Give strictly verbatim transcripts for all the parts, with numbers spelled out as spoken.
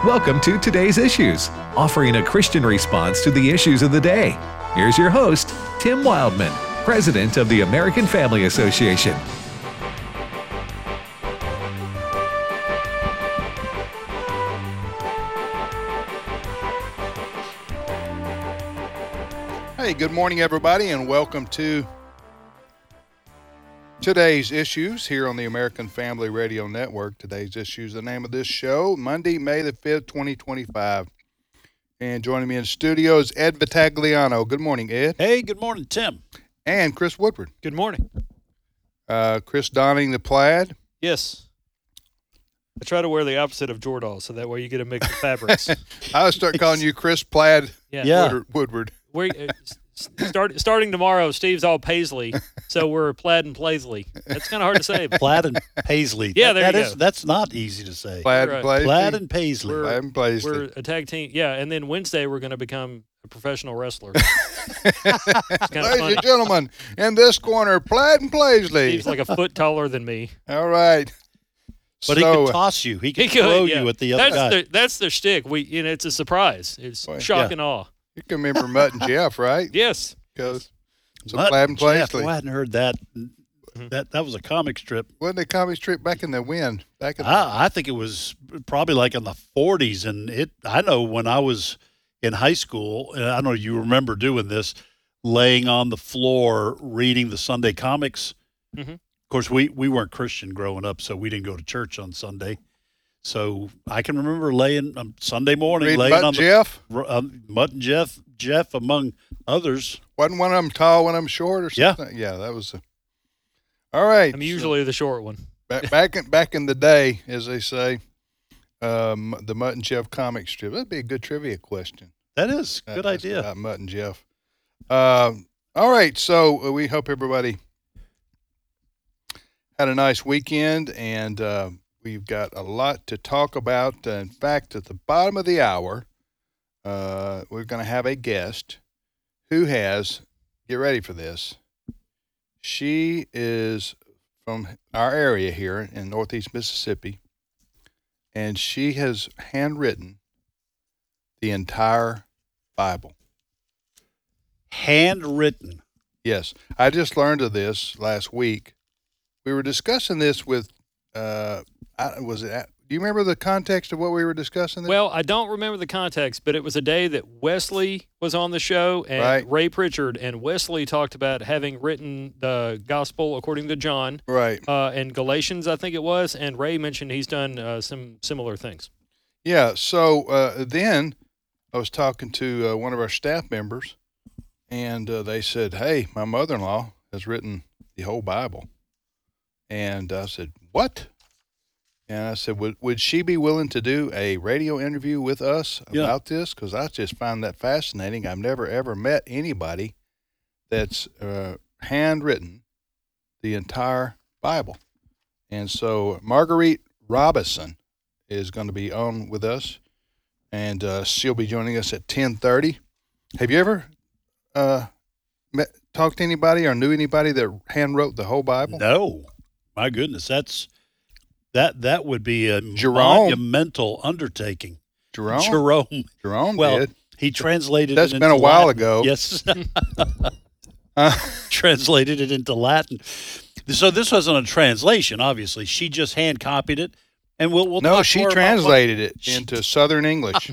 Welcome to Today's Issues, offering a Christian response to the issues of the day. Here's your host, Tim Wildman, President of the American Family Association. Hey, good morning, everybody, and welcome to Today's Issues here on the American Family Radio Network. Today's Issues, the name of this show, Monday, May the fifth, twenty twenty-five. And joining me in the studio is Ed Vitagliano. Good morning, Ed. Hey, good morning, Tim. And Chris Woodward. Good morning. Uh, Chris donning the plaid. Yes. I try to wear the opposite of Jordahl, so that way you get a mix of fabrics. I'll start calling you Chris Plaid Yeah. Yeah. Woodward. Woodward. We're, uh, start, starting tomorrow, Steve's all Paisley, so we're Plaid and Paisley. That's kind of hard to say. Plaid and Paisley. Yeah, That- there that you is- go. That's not easy to say. Plaid Right. and Paisley. Plaid and Paisley. We're- Plaid and Paisley. We're a tag team. Yeah, and then Wednesday we're going to become a professional wrestler. It's kind of Ladies funny. and gentlemen, in this corner, Plaid and Paisley. Steve's like a foot taller than me. All right. But he So, can toss you. He can He could, throw yeah. you at the other That's guy. their that's their shtick. We, you know, it's a surprise. It's Boy, shock yeah. and awe. you can remember Mutt and Jeff, right? Yes. Because so Mutt Plaid and Jeff, Paisley. oh, I hadn't heard that. Mm-hmm. That that was a comic strip. Wasn't the comic strip back in the wind? Back in the, I, I think it was probably like in the forties, and it. I know when I was in high school, and I don't know if you remember doing this, laying on the floor reading the Sunday comics. Mhm. Of course, we we weren't Christian growing up, so we didn't go to church on Sunday. So I can remember laying um, Sunday morning, Read laying Mutt on and the Jeff. um, Mutt and Jeff, Jeff among others. Wasn't one of them tall, one of them short, or Yeah. something? Yeah, that was. A, all right. I'm usually the short one. back back in, back in the day, as they say, um, the Mutt and Jeff comic strip. That'd be a good trivia question. That is That- good that's idea. About Mutt and Jeff. Um, all right, so uh, we hope everybody had a nice weekend, and uh, we've got a lot to talk about. Uh, in fact, at the bottom of the hour, uh, we're going to have a guest who has, get ready for this, she is from our area here in Northeast Mississippi, and she has handwritten the entire Bible. Handwritten. Yes, I just learned of this last week. We were discussing this with, uh, I, was it? At, do you remember the context of what we were discussing? This? Well, I don't remember the context, but it was a day that Wesley was on the show and Right. Ray Pritchard, and Wesley talked about having written the gospel according to John right. uh, and Galatians, I think it was, and Ray mentioned he's done uh, some similar things. Yeah. So uh, then I was talking to uh, one of our staff members, and uh, they said, "Hey, my mother-in-law has written the whole Bible," and I said, "What?" And I said, would, would she be willing to do a radio interview with us Yeah. about this? Because I just find that fascinating. I've never, ever met anybody that's uh, handwritten the entire Bible. And so Marguerite Robinson is going to be on with us, and uh, she'll be joining us at ten thirty. Have you ever uh, met, talked to anybody or knew anybody that handwrote the whole Bible? No, my goodness, that's that that would be a Jerome. monumental undertaking. Jerome? Jerome. Jerome Well, did. he translated. That's it been a into while Latin. ago. Yes, Uh, translated it into Latin. So this wasn't a translation. Obviously, she just hand copied it, and we'll we'll no, talk she more about what- translated it into Southern English.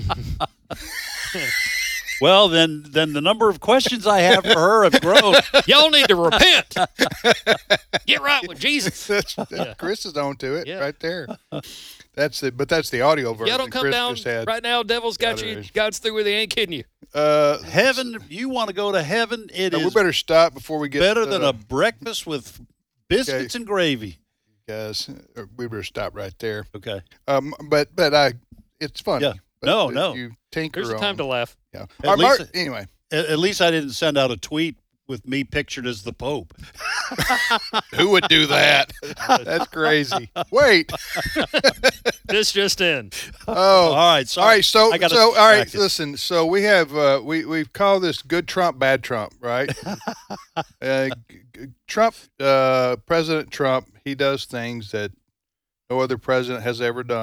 Well, then then the number of questions I have for her have grown. Y'all need to repent. Get right with Jesus. That's, that- Yeah. Chris is on to it Yeah. right there. That's the, but that's the audio version. Y'all don't come Chris down just had. right now. Devil's got Got you. it. God's through with you. Ain't kidding you. Uh, Heaven, you want to go to heaven? It no, is we better stop before we get better uh, than a breakfast with biscuits Okay. and gravy. guys. uh, We better stop right there. Okay. Um, but but I, it's funny. Yeah. But No, uh, no. You tinker There's a on. time to laugh. Yeah. At All right, Mark, least- anyway, At, at least I didn't send out a tweet with me pictured as the Pope. who would do that? That's crazy. Wait. This just in. Oh. All right. Sorry. All right, so I got so all right, distracted. listen. So we have uh, we we've called this good Trump, bad Trump, right? uh, g- g- Trump, uh, President Trump, he does things that no other president has ever done.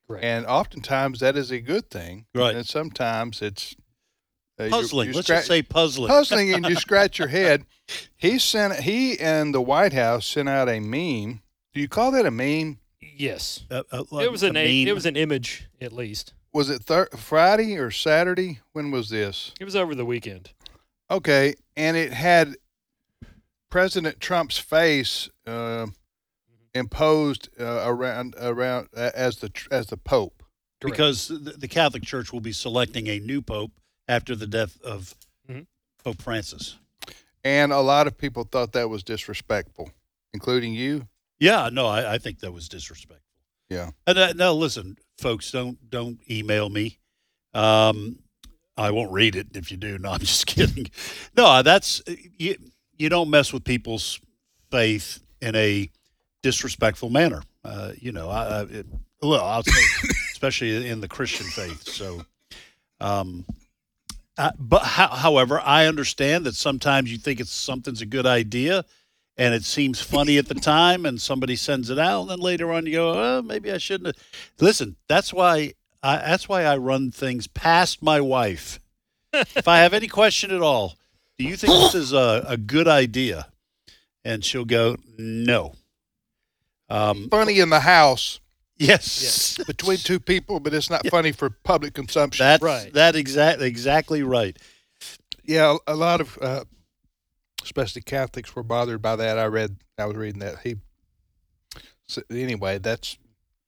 Correct. And oftentimes that is a good thing. Right. And sometimes it's uh, you- Puzzling. you Let's scratch- just say puzzling. puzzling, and you scratch your head. He sent he and the White House sent out a meme. Do you call that a meme? Yes. Uh, uh, It was an a a, meme. it was an image at least. Was it thir- Friday or Saturday? When was this? It was over the weekend. Okay, and it had President Trump's face uh, imposed uh, around around uh, as the tr- as the Pope. because the, the Catholic Church will be selecting a new pope after the death of Mhm. Pope Francis. And a lot of people thought that was disrespectful, including you. Yeah, no, I, I think that was disrespectful. Yeah. And uh, no, listen, folks, don't don't email me. Um, I won't read it if you do. No, I'm just kidding. No, that's you. You don't mess with people's faith in a disrespectful manner. Uh, you know, I, I it, well, I'll say, especially in the Christian faith. So, um, uh, but ho- however, I understand that sometimes you think it's something's a good idea, and it seems funny at the time, and somebody sends it out, and then later on you go, oh, maybe I shouldn't have. Listen, that's why I, that's why I run things past my wife. If I have any question at all, do you think this is a, a good idea? And she'll go, no. Um, Funny in the house yes, between two people, but it's not funny for public consumption. that's Right. that exact exactly right. Yeah, a lot of, uh, especially Catholics, were bothered by that. I read, I was reading that. He, so anyway, that's.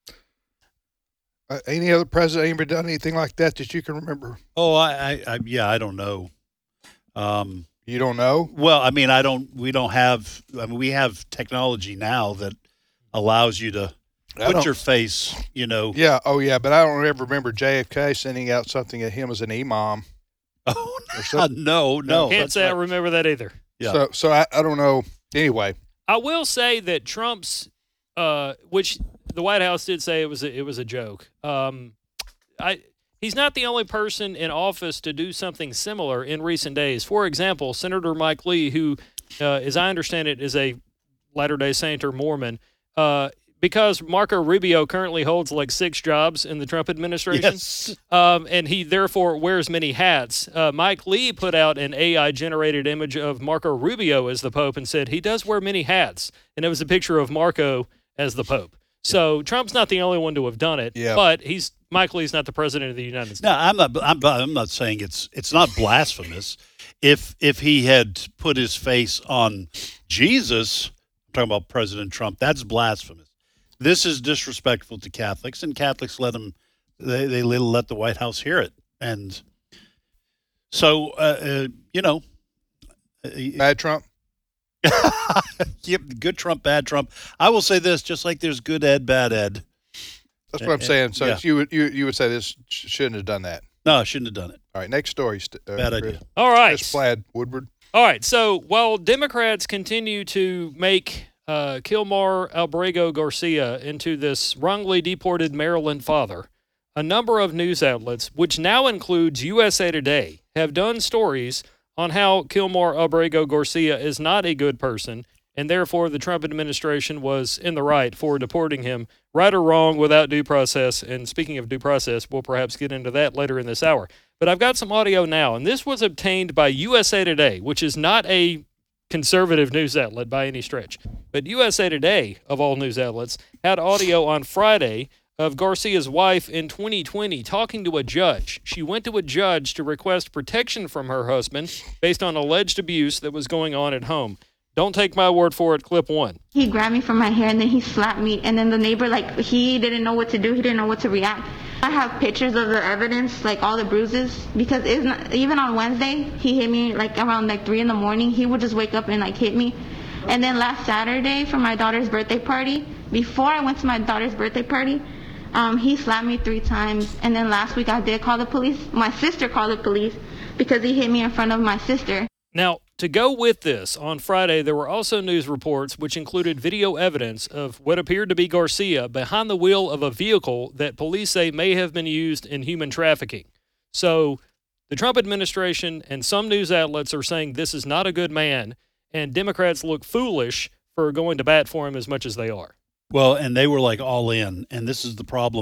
Uh, any other president ever done anything like that that you can remember? Oh, I, I, I yeah, I don't know. Um, You don't know? well, I mean, I don't. We don't have. I mean, we have technology now that allows you to I put don't- your face. You know. Yeah, oh yeah, but I don't ever remember J F K sending out something at him as an imam. Oh Or something. no, no. Can't that's say I not- remember that either. Yeah. So, so I, I don't know. Anyway, I will say that Trump's, uh, which the White House did say it was a, it was a joke. Um, I he's not the only person in office to do something similar in recent days. For example, Senator Mike Lee, who, uh, as I understand it, is a Latter-day Saint or Mormon, uh, because Marco Rubio currently holds like six jobs in the Trump administration. Yes. Um, and he therefore wears many hats. Uh, Mike Lee put out an A I-generated image of Marco Rubio as the Pope and said he does wear many hats, and it was a picture of Marco as the Pope. So Trump's not the only one to have done it, Yeah. but he's Mike Lee's not the president of the United States. No, I'm not. I'm, I'm not saying it's it's not blasphemous. If if he had put his face on Jesus, I'm talking about President Trump, that's blasphemous. This is disrespectful to Catholics, and Catholics let them. They they let the White House hear it, and so uh, uh, you know. uh, bad Trump. Yep, good Trump, bad Trump. I will say this: just like there's good Ed, bad Ed. That's what I'm Uh, saying. So yeah. you would you you would say this sh- shouldn't have done that. No, I shouldn't have done it. All right, next story. St- uh, Bad Chris. idea. All right. Chris Plaid Woodward. All right. So while Democrats continue to make uh, Kilmar Albrego Garcia into this wrongly deported Maryland father, a number of news outlets, which now includes U S A Today, have done stories on how Kilmar Albrego Garcia is not a good person, and therefore the Trump administration was in the right for deporting him, right or wrong, without due process. And speaking of due process, we'll perhaps get into that later in this hour. But I've got some audio now, and this was obtained by U S A Today, which is not a conservative news outlet by any stretch. But U S A Today, of all news outlets, had audio on Friday of Garcia's wife in twenty twenty talking to a judge. She went to a judge to request protection from her husband based on alleged abuse that was going on at home. Don't take my word for it. Clip one. He grabbed me from my hair and then he slapped me, and then the neighbor, like, he didn't know what to do. He didn't know what to react. I have pictures of the evidence, like all the bruises, because it's not, even on Wednesday, he hit me like around like three in the morning. He would just wake up and like hit me. And then last Saturday for my daughter's birthday party, before I went to my daughter's birthday party, um, he slapped me three times. And then last week I did call the police. My sister called the police because he hit me in front of my sister. Now, to go with this, on Friday, there were also news reports which included video evidence of what appeared to be Garcia behind the wheel of a vehicle that police say may have been used in human trafficking. So the Trump administration and some news outlets are saying this is not a good man, and Democrats look foolish for going to bat for him as much as they are. Well, and they were like all in, and this is the problem.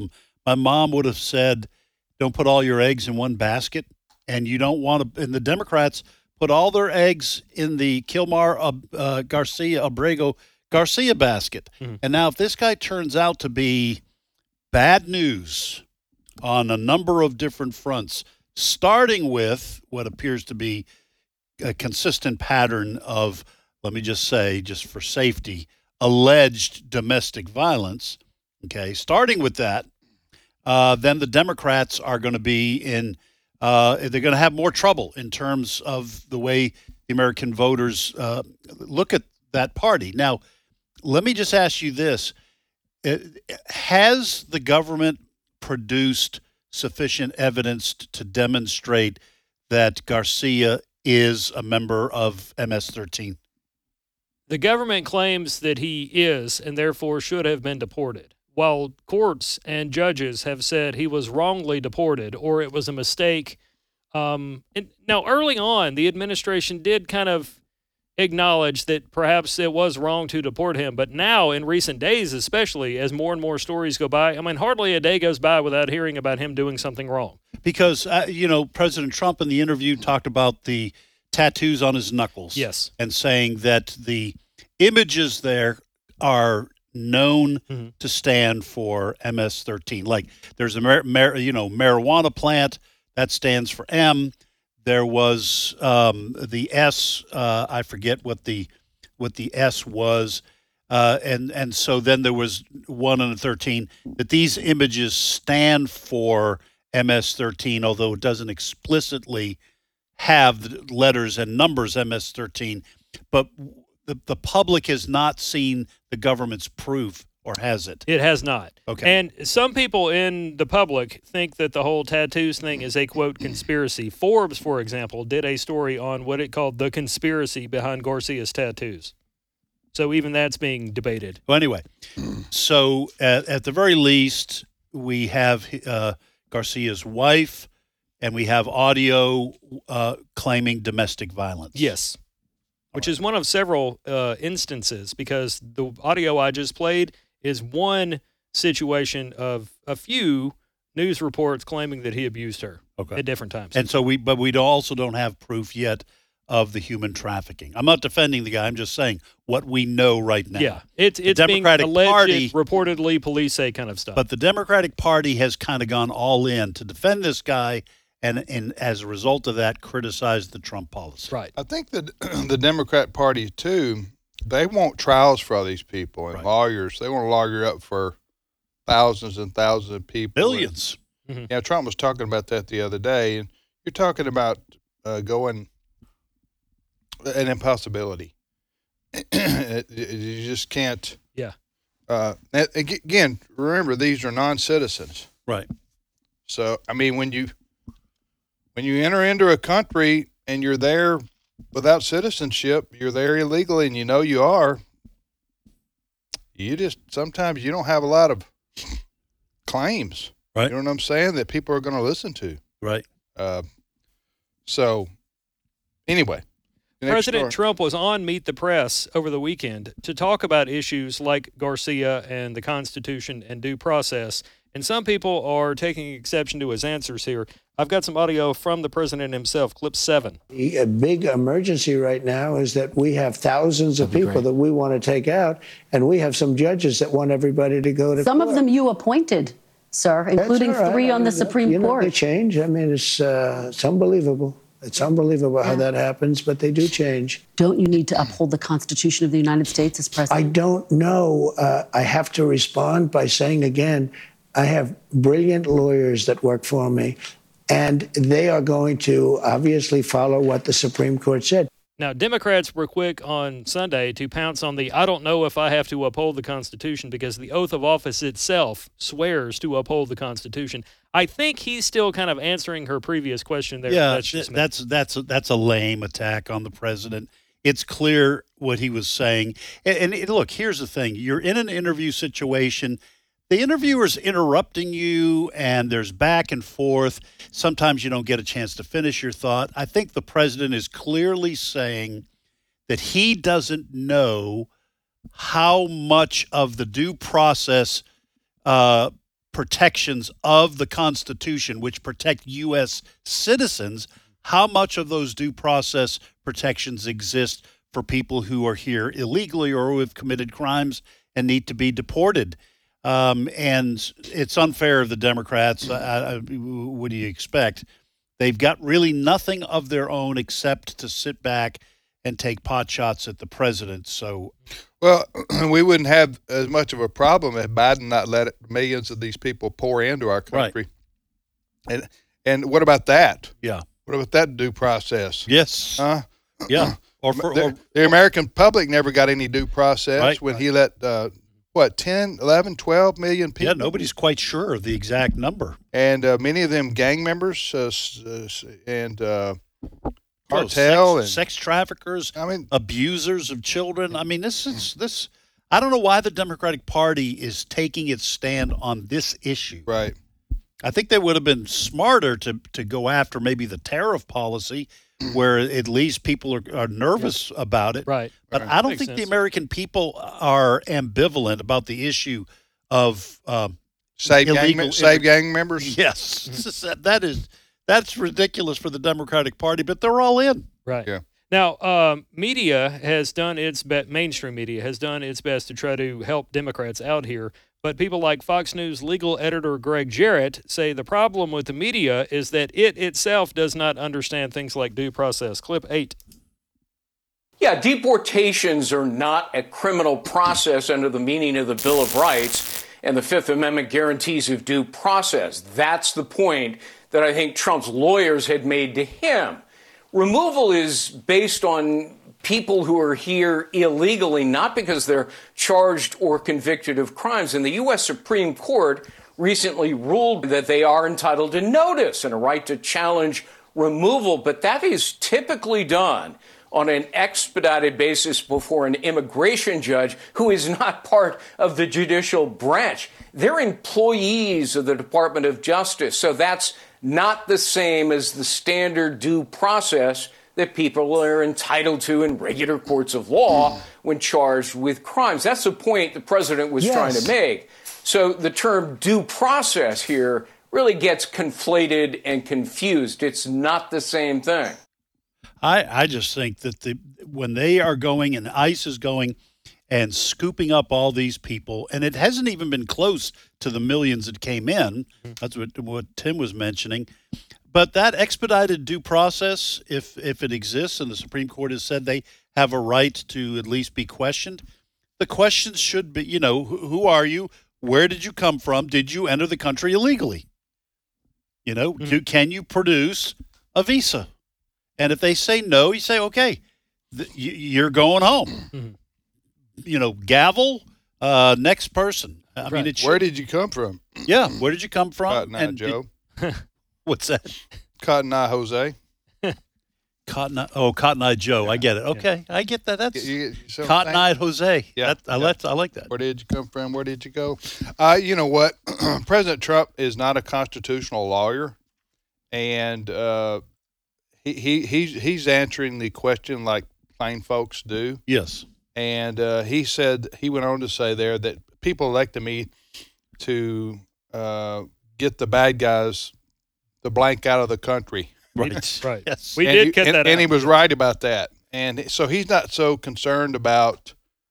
my mom would have said, don't put all your eggs in one basket. And you don't want to, and the Democrats put all their eggs in the Kilmar uh, uh, Garcia, Abrego Garcia basket. Mm-hmm. And now if this guy turns out to be bad news on a number of different fronts, starting with what appears to be a consistent pattern of, let me just say, just for safety, alleged domestic violence, okay, starting with that, uh, then the Democrats are going to be in, uh, they're going to have more trouble in terms of the way the American voters uh, look at that party. Now, let me just ask you this. Has the government produced sufficient evidence to demonstrate that Garcia is a member of M S thirteen? The government claims that he is and therefore should have been deported, while courts and judges have said he was wrongly deported or it was a mistake. Um, and now, early on, the administration did kind of acknowledge that perhaps it was wrong to deport him. But now, in recent days, especially as more and more stories go by, I mean, hardly a day goes by without hearing about him doing something wrong. Because, uh, you know, President Trump in the interview talked about the tattoos on his knuckles. Yes. And saying that the images there are known mm-hmm. to stand for M S thirteen. Like there's a, mar- mar- you know, marijuana plant that stands for M. There was um, the S. Uh, I forget what the what the S was, uh, and and so then there was one and a thirteen. That these images stand for M S thirteen, although it doesn't explicitly have the letters and numbers M S thirteen. But the the public has not seen the government's proof. Or has it? It has not. Okay. And some people in the public think that the whole tattoos thing is a, quote, conspiracy. Forbes, for example, did a story on what it called the conspiracy behind Garcia's tattoos. So even that's being debated. Well, anyway, so at, at the very least, we have uh, Garcia's wife, and we have audio uh, claiming domestic violence. Yes, which is one of several uh, instances, because the audio I just played is one situation of a few news reports claiming that he abused her okay. at different times. And so we, but we also don't have proof yet of the human trafficking. I'm not defending the guy. I'm just saying what we know right now. Yeah, it's it's the being Democratic alleged, Party, reportedly, police say kind of stuff. But the Democratic Party has kind of gone all in to defend this guy, and and as a result of that, criticize the Trump policy. Right. I think that the Democrat Party too, they want trials for all these people and right. lawyers. They want to lawyer up for thousands and thousands of people. Billions. And, mm-hmm. Yeah, Trump was talking about that the other day, and you're talking about uh, going an impossibility. it, it, you just can't. Yeah. Uh, again, remember, these are non-citizens. Right. So, I mean, when you when you enter into a country and you're there without citizenship, you're there illegally, and you know you are, you just, sometimes you don't have a lot of claims. Right. You know what I'm saying? That people are going to listen to. Right. Uh, so, anyway. President story. Trump was on Meet the Press over the weekend to talk about issues like Garcia and the Constitution and due process. And some people are taking exception to his answers here. I've got some audio from the president himself, clip seven. A big emergency right now is that we have thousands of people that we want to take out, and we have some judges that want everybody to go to Some court. of them you appointed, sir, including right. three on the I mean, Supreme you know, Court. They change. I mean, it's, uh, it's unbelievable. It's unbelievable how that happens, but they do change. Don't you need to uphold the Constitution of the United States as president? I don't know. Uh, I have to respond by saying again, I have brilliant lawyers that work for me, and they are going to obviously follow what the Supreme Court said. Now, Democrats were quick on Sunday to pounce on the I don't know if I have to uphold the Constitution because the oath of office itself swears to uphold the Constitution. I think he's still kind of answering her previous question there. Yeah, that's just that's that's a, that's a lame attack on the president. It's clear what he was saying. And, and look, here's the thing. You're in an interview situation. The interviewer's interrupting you, and there's back and forth. Sometimes you don't get a chance to finish your thought. I think the president is clearly saying that he doesn't know how much of the due process uh, protections of the Constitution, which protect U S citizens, how much of those due process protections exist for people who are here illegally or who have committed crimes and need to be deported? Um, and it's unfair of the Democrats. I, I, what do you expect? They've got really nothing of their own except to sit back and take pot shots at the president. So, well, we wouldn't have as much of a problem if Biden not let millions of these people pour into our country. Right. And and what about that? Yeah. What about that due process? Yes. Huh? Yeah. Or for the, or, the American public never got any due process right, when right. he let uh, what ten, eleven, twelve million people. Yeah, nobody's quite sure of the exact number. And uh, many of them gang members uh, uh, and uh, cartel oh, sex, and sex traffickers, I mean, abusers of children. I mean, this is this. I don't know why the Democratic Party is taking its stand on this issue. Right. I think they would have been smarter to to go after maybe the tariff policy, where at least people are, are nervous yeah. about it. Right. But right. I don't Makes think sense. the American people are ambivalent about the issue of um, save illegal gang, save gang members. Yes, that is that's ridiculous for the Democratic Party, but they're all in. Right. Yeah. Now, um, media has done its best, mainstream media has done its best to try to help Democrats out here. But people like Fox News legal editor Greg Jarrett say the problem with the media is that it itself does not understand things like due process. Clip eight. Yeah, deportations are not a criminal process under the meaning of the Bill of Rights and the Fifth Amendment guarantees of due process. That's the point that I think Trump's lawyers had made to him. Removal is based on people who are here illegally, not because they're charged or convicted of crimes. And the U S Supreme Court recently ruled that they are entitled to notice and a right to challenge removal, but that is typically done on an expedited basis before an immigration judge who is not part of the judicial branch. They're employees of the Department of Justice, so that's not the same as the standard due process that people are entitled to in regular courts of law when charged with crimes. That's the point the president was yes. trying to make. So the term due process here really gets conflated and confused. It's not the same thing. I, I just think that the when they are going and ICE is going and scooping up all these people, and it hasn't even been close to the millions that came in. That's what, what Tim was mentioning. But that expedited due process, if if it exists, and the Supreme Court has said they have a right to at least be questioned, the questions should be, you know, who, who are you? Where did you come from? Did you enter the country illegally? You know, mm-hmm. do, can you produce a visa? And if they say no, you say, okay, th- you're going home. Mm-hmm. You know, gavel, uh, next person. I right. mean, it should, where did you come from? Yeah, where did you come from? Cotton Eye and Joe. Did, what's that? Cotton Eye Jose. Cotton Eye, oh, Cotton Eye Joe. Yeah. I get it. Okay, yeah. I get that. That's you, you Cotton Eye Jose. Yeah, that, I, yeah. like, I like that. Where did you come from? Where did you go? Uh, you know what? President Trump is not a constitutional lawyer, and uh, he, he he's he's answering the question like plain folks do. Yes. And uh, he said, he went on to say there that people elected me to uh, get the bad guys, the blank out of the country. Right. Right. Yes. We and did he, get and, that and out. he was right about that. And so he's not so concerned about,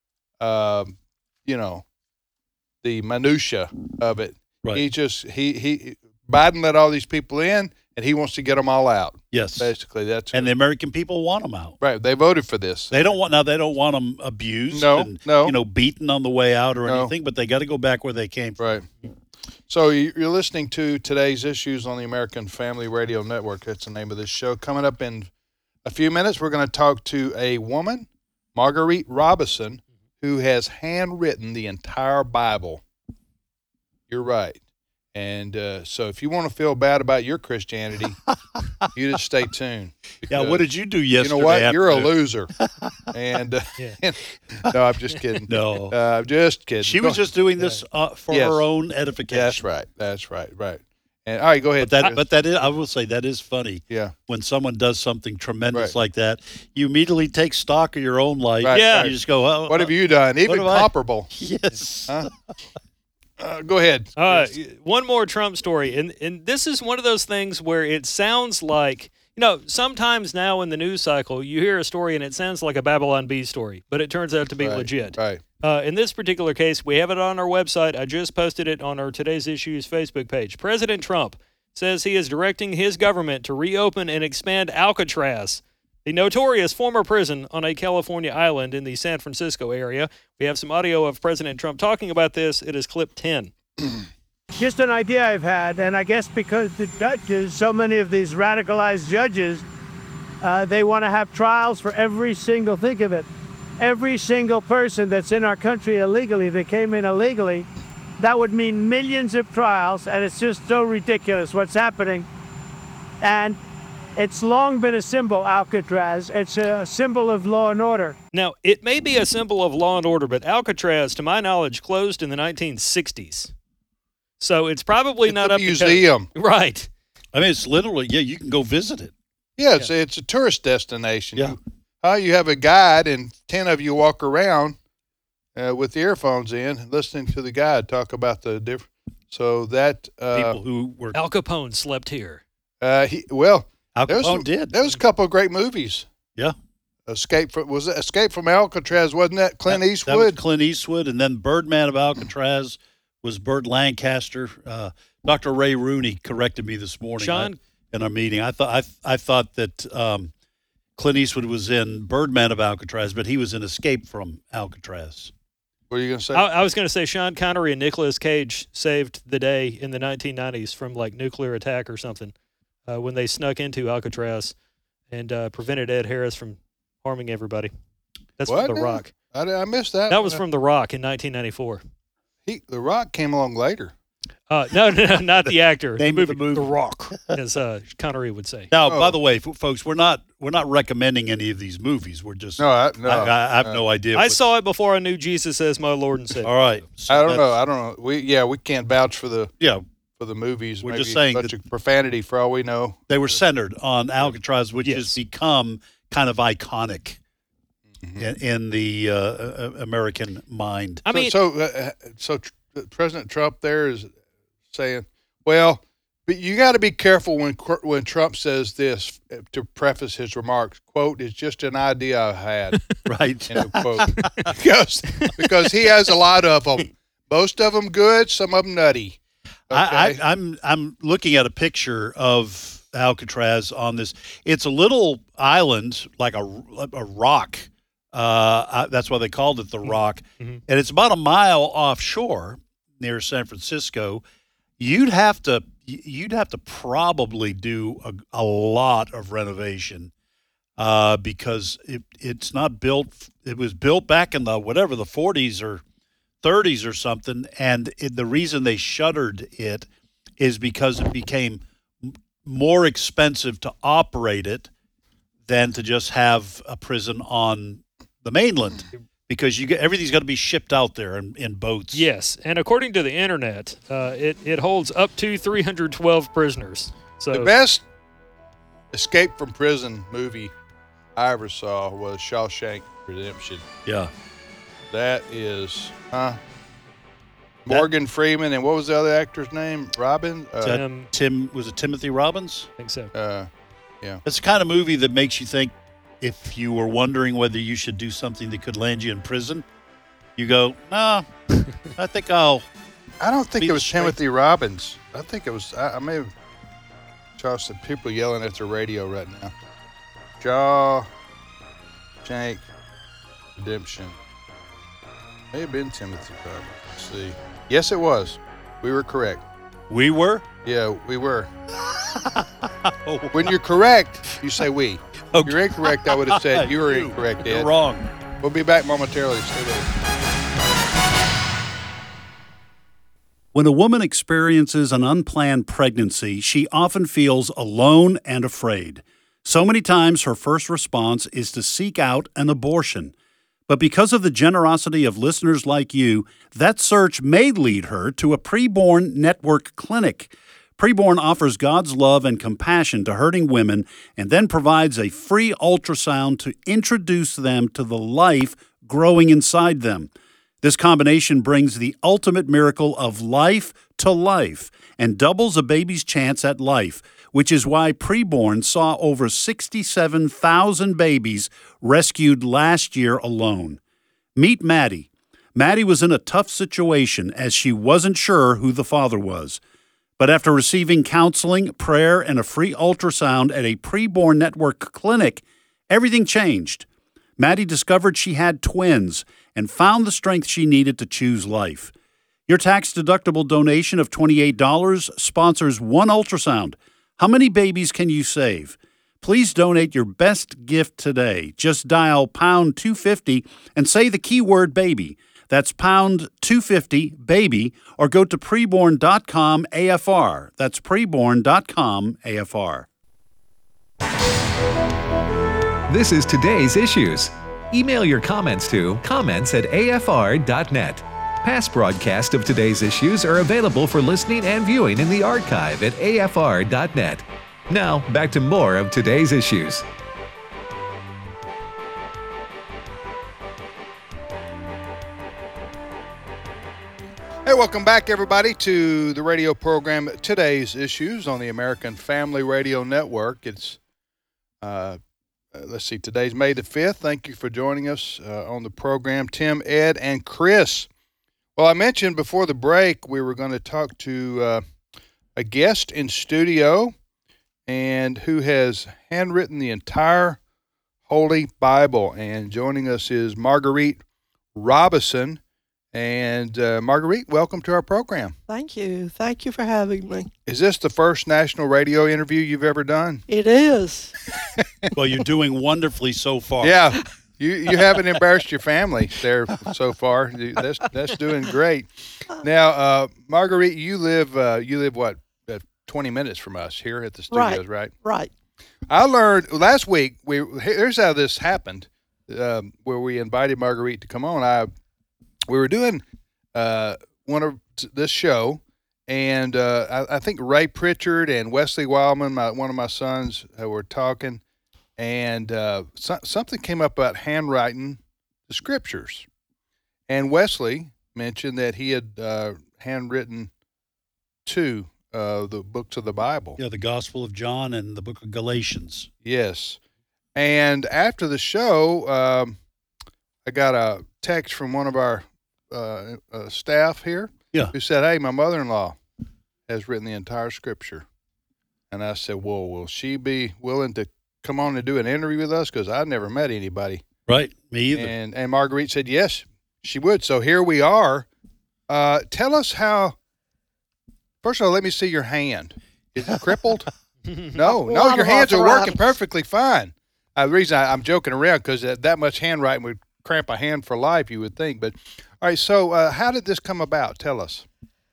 uh, you know, the minutia of it. Right. He just, he, he, Biden let all these people in, and he wants to get them all out. Yes. Basically, that's and the American people want them out. right. They voted for this. They don't want now. They don't want them abused. No, and, no. You know, beaten on the way out or No. anything. But they got to go back where they came from. Right. So you're listening to Today's Issues on the American Family Radio Network. That's the name of this show. Coming up in a few minutes, we're going to talk to a woman, Marguerite Robinson, who has handwritten the entire Bible. You're right. And uh, so if you want to feel bad about your Christianity, you just stay tuned. Yeah, what did you do yesterday? You know what? You're a afternoon? loser. And, uh, Yeah. and no, I'm just kidding. No. Uh, I'm just kidding. She Go- was just doing this uh, for Yes. her own edification. That's right. That's right. Right. And all right, go ahead. But that, but that is, I will say, that is funny. yeah. When someone does something tremendous Right. like that, you immediately take stock of your own life. Right, Yeah. right. You just go, oh, What have you done? Even have I- comparable. Yes. Huh? Uh, go ahead. Uh, one more Trump story, and and this is one of those things where it sounds like, you know, sometimes now in the news cycle you hear a story and it sounds like a Babylon Bee story, but it turns out to be Right, legit. Right. Uh, in this particular case, we have it on our website. I just posted it on our Today's Issues Facebook page. President Trump says he is directing his government to reopen and expand Alcatraz, the notorious former prison on a California island in the San Francisco area. We have some audio of President Trump talking about this. It is clip ten. Just an idea I've had, and I guess because the judges, so many of these radicalized judges, uh, they want to have trials for every single, think of it, every single person that's in our country illegally, that came in illegally. That would mean millions of trials, and it's just so ridiculous what's happening. And it's long been a symbol, Alcatraz. It's a symbol of law and order. Now, it may be a symbol of law and order, but Alcatraz, to my knowledge, closed in the nineteen sixties. So it's probably It's not a up museum. to code. Right. I mean, it's literally, yeah, you can go visit it. Yeah, it's, it's a tourist destination. Yeah. You, uh, you have a guide, and ten of you walk around uh, with the earphones in, listening to the guide talk about the different. So that uh, People who were Al Capone slept here. uh, he well, Al there was, Capone some- did. there was a couple of great movies. Yeah. Escape from was it Escape from Alcatraz? Wasn't that Clint That- Eastwood? That was Clint Eastwood, and then Birdman of Alcatraz was Burt Lancaster. Uh, Doctor Ray Rooney corrected me this morning Sean? I, in our meeting. I thought I, I thought that um, Clint Eastwood was in Birdman of Alcatraz, but he was in Escape from Alcatraz. What are you going to say? I, I was going to say Sean Connery and Nicolas Cage saved the day in the nineteen nineties from like nuclear attack or something uh, when they snuck into Alcatraz and uh, prevented Ed Harris from harming everybody. That's What from The now? Rock. I, I missed that. That was one. from The Rock in nineteen ninety-four. He, The Rock came along later. Uh, no, no, no, not the actor. Name of the movie. The Rock, as uh, Connery would say. Now, Oh. by the way, f- folks, we're not we're not recommending any of these movies. We're just No, I, no, I, I have uh, no idea. I what- saw it before I knew Jesus as my Lord and Savior. All right, so I don't that's- know. I don't know. We yeah, we can't vouch for the Yeah, for the movies. We're Maybe just saying a bunch that- of profanity for all we know. they were centered on Alcatraz, which Yes. has become kind of iconic Mm-hmm. in, in the uh, uh, American mind. I mean, so so, uh, so tr- President Trump there is saying, well, but you got to be careful when Cr- when Trump says this uh, to preface his remarks. Quote, it's just an idea I had. Right. End of quote. because because he has a lot of them. Most of them good, some of them nutty. I, Okay? I, I'm I'm looking at a picture of Alcatraz on this. It's a little island, like a, a rock. Uh, I, that's why they called it the Rock, Mhm. and it's about a mile offshore near San Francisco. You'd have to you'd have to probably do a, a lot of renovation uh, because it, it's not built. It was built back in the whatever the forties or thirties or something, and it, the reason they shuttered it is because it became m- more expensive to operate it than to just have a prison on the mainland, because you get everything's got to be shipped out there in, in boats. yes, and according to the internet, uh, it it holds up to three hundred twelve prisoners. So The best escape from prison movie I ever saw was Shawshank Redemption. Yeah. That is, huh? Morgan Freeman and what was the other actor's name? Robin. Uh, Tim, Tim was it Timothy Robbins? I think so. uh, It's the kind of movie that makes you think, if you were wondering whether you should do something that could land you in prison, you go, no, I think I'll. I don't think Be it was straight- Timothy Robbins. I think it was. I, I may have. Charles, some people yelling at the radio right now. Shawshank Redemption. May have been Timothy Robbins. Let's see. Yes, it was. We were correct. We were? Yeah, we were. Oh, When you're correct, you say we. If Okay. you're incorrect, I would have said you were incorrect, You're Ed. wrong. We'll be back momentarily. Stay with us. When a woman experiences an unplanned pregnancy, she often feels alone and afraid. So many times her first response is to seek out an abortion. But because of the generosity of listeners like you, that search may lead her to a preborn network clinic. Preborn offers God's love and compassion to hurting women and then provides a free ultrasound to introduce them to the life growing inside them. This combination brings the ultimate miracle of life to life and doubles a baby's chance at life, which is why Preborn saw over sixty-seven thousand babies rescued last year alone. Meet Maddie. Maddie was in a tough situation as she wasn't sure who the father was. But after receiving counseling, prayer, and a free ultrasound at a Preborn Network clinic, everything changed. Maddie discovered she had twins and found the strength she needed to choose life. Your tax-deductible donation of twenty-eight dollars sponsors one ultrasound. How many babies can you save? Please donate your best gift today. Just dial pound two fifty and say the keyword baby. That's pound two fifty, baby, or go to preborn dot com A F R. That's preborn dot com A F R. This is Today's Issues. Email your comments to comments at A F R dot net. Past broadcasts of Today's Issues are available for listening and viewing in the archive at A F R dot net. Now, back to more of Today's Issues. Hey, welcome back, everybody, to the radio program Today's Issues on the American Family Radio Network. It's, uh, uh, let's see, today's May the fifth. Thank you for joining us uh, on the program, Tim, Ed, and Chris. Well, I mentioned before the break we were going to talk to uh, a guest in studio and who has handwritten the entire Holy Bible. And joining us is Marguerite Robison. And uh, Marguerite, welcome to our program. Thank you. Thank you for having me. Is this the first national radio interview you've ever done? It is. Well, you're doing wonderfully so far. Yeah, you you haven't embarrassed your family there so far. That's that's doing great. Now, uh, Marguerite, you live uh, you live what uh, twenty minutes from us here at the studios, right? Right. Right. I learned last week. We here's how this happened, um, where we invited Marguerite to come on. I. We were doing uh, one of t- this show, and uh, I, I think Ray Pritchard and Wesley Wildman, my, one of my sons, uh, were talking, and uh, so, something came up about handwriting the scriptures. And Wesley mentioned that he had uh, handwritten two of the books of the Bible. Yeah, the Gospel of John and the book of Galatians. Yes. And after the show, um, I got a text from one of our Uh, uh, staff here, yeah, who said, "Hey, my mother-in-law has written the entire scripture," and I said, "Well, will she be willing to come on and do an interview with us? Because I've never met anybody." Right, me either. And and Marguerite said, "Yes, she would." So here we are. Uh, tell us how. First of all, let me see your hand. Is it crippled? no, no, your hands are working perfectly fine. Uh, the reason I, I'm joking around because that, that much handwriting would cramp a hand for life, you would think, but. All right, so uh, how did this come about? Tell us.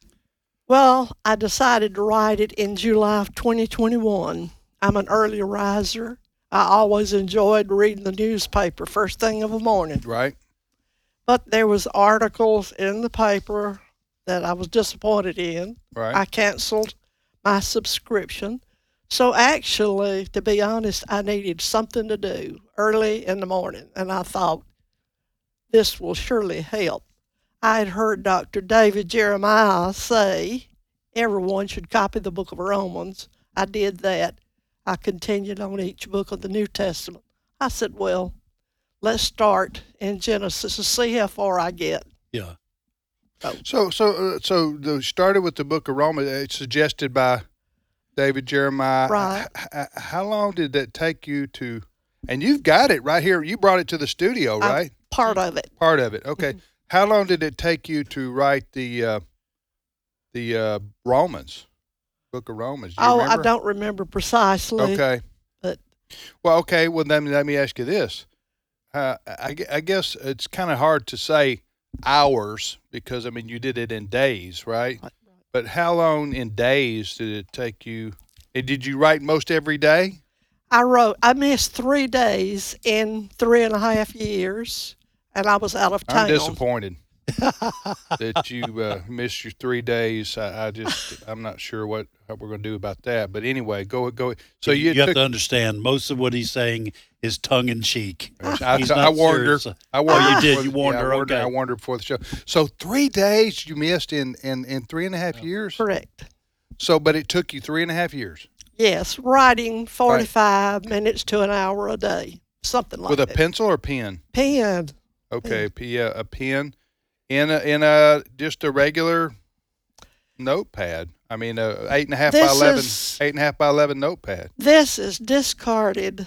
Well, I decided to write it in July of twenty twenty-one. I'm an early riser. I always enjoyed reading the newspaper first thing of the morning. Right. But there was articles in the paper that I was disappointed in. Right. I canceled my subscription. So actually, to be honest, I needed something to do early in the morning, and I thought, this will surely help. I had heard Doctor David Jeremiah say everyone should copy the book of Romans. I did that. I continued on each book of the New Testament. I said, well, let's start in Genesis and see how far I get. Yeah. So, so, so, uh, so the, started with the book of Romans. It's suggested by David Jeremiah. Right. H- how long did that take you to? And you've got it right here. You brought it to the studio, right? I, part of it. Part of it. Okay. Mm-hmm. How long did it take you to write the uh, the uh, Romans, book of Romans? Do you oh, remember? I don't remember precisely. Okay. But well, okay. Well, then let me ask you this. Uh, I, I guess it's kind of hard to say hours because I mean you did it in days, right? Right. But how long in days did it take you? And did you write most every day? I wrote. I missed three days in three and a half years. And I was out of town. I'm disappointed. that you uh, missed your three days. I, I just, I'm not sure what, what we're going to do about that. But anyway, go go. So you, you, you have took, to understand, most of what he's saying is tongue in cheek. I, He's I not warned her. serious. I warned Oh, her you did. before- You warned yeah, her. I warned Okay. I warned her before the show. So three days you missed in in in three and a half years. Correct. So, but it took you three and a half years Yes, writing forty-five minutes to an hour a day, something like with a that. pencil or pen. Pen. Okay, p uh, a pen in a in a just a regular notepad. I mean, a eight and a half by This eleven, is- eight and a half by eleven notepad. This is discarded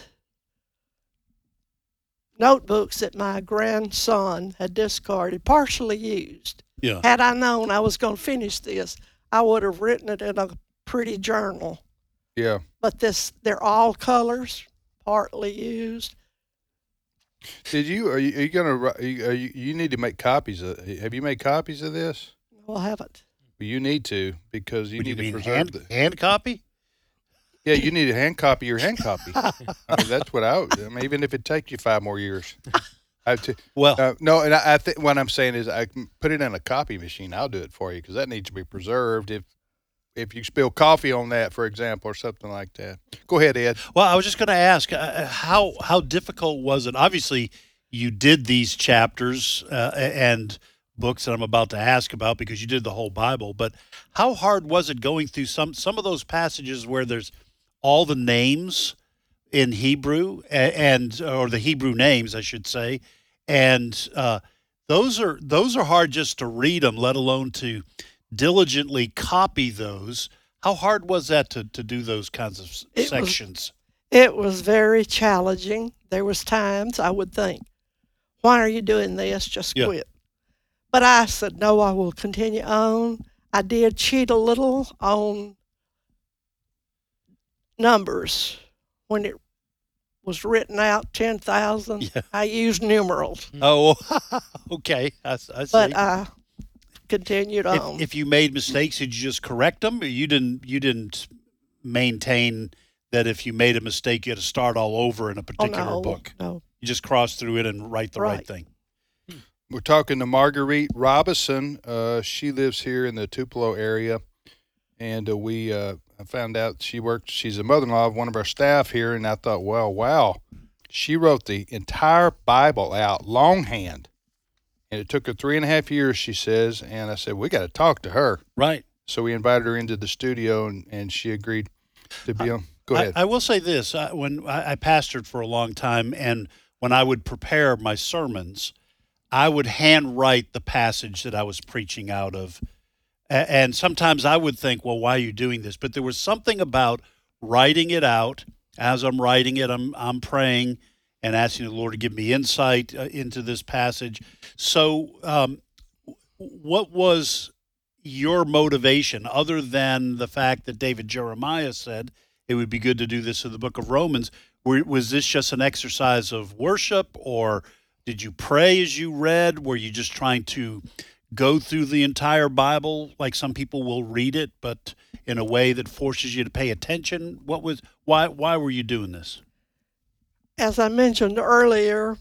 notebooks that my grandson had discarded, partially used. Yeah. Had I known I was going to finish this, I would have written it in a pretty journal. Yeah. But this, they're all colors, partly used. Did you? Are you, are you gonna? wri- Are you, are you, you need to make copies of. Have you made copies of this? No, I haven't. Well, you need to because you What do need you to mean, preserve hand, the. hand copy? Yeah, you need to hand copy your hand copy. I mean, that's what I would. I mean, even if it takes you five more years. I have to, Well, uh, no, and I, I think what I'm saying is I can put it in a copy machine. I'll do it for you because that needs to be preserved. If if you spill coffee on that, for example, or something like that. Go ahead, Ed. Well, I was just going to ask, uh, how how difficult was it? Obviously, you did these chapters uh, and books that I'm about to ask about because you did the whole Bible. But how hard was it going through some some of those passages where there's all the names in Hebrew and, and or the Hebrew names, I should say, and uh, those are those are hard just to read them, let alone to diligently copy those. How hard was that to, to do those kinds of s- It was- sections? It was very challenging. There was times I would think, why are you doing this? Just Yeah. quit. But I said, no, I will continue on. I did cheat a little on numbers. When it was written out, ten thousand, Yeah. I used numerals. Oh, okay. I, I see. But I continued on. if, if you made mistakes, did you just correct them? Or you didn't. You didn't maintain that if you made a mistake, you had to start all over in a oh, particular no, book. no. You just cross through it and write the right, Right. thing. We're talking to Marguerite Robison. Uh, she lives here in the Tupelo area, and uh, we uh, I found out she worked. She's a mother-in-law of one of our staff here, and I thought, well, wow, she wrote the entire Bible out longhand, and it took her three and a half years. She says, and I said, we got to talk to her. Right. So we invited her into the studio, and, and she agreed to be on. Go ahead. I, I will say this: I, when I, I pastored for a long time, and when I would prepare my sermons, I would handwrite the passage that I was preaching out of. A- And sometimes I would think, well, why are you doing this? But there was something about writing it out. As I'm writing it, I'm I'm praying and asking the Lord to give me insight uh, into this passage. So, um, what was your motivation, other than the fact that David Jeremiah said it would be good to do this in the book of Romans? Were, was this just an exercise of worship, or did you pray as you read? Were you just trying to go through the entire Bible like some people will read it, but in a way that forces you to pay attention? What was why why were you doing this? As I mentioned earlier,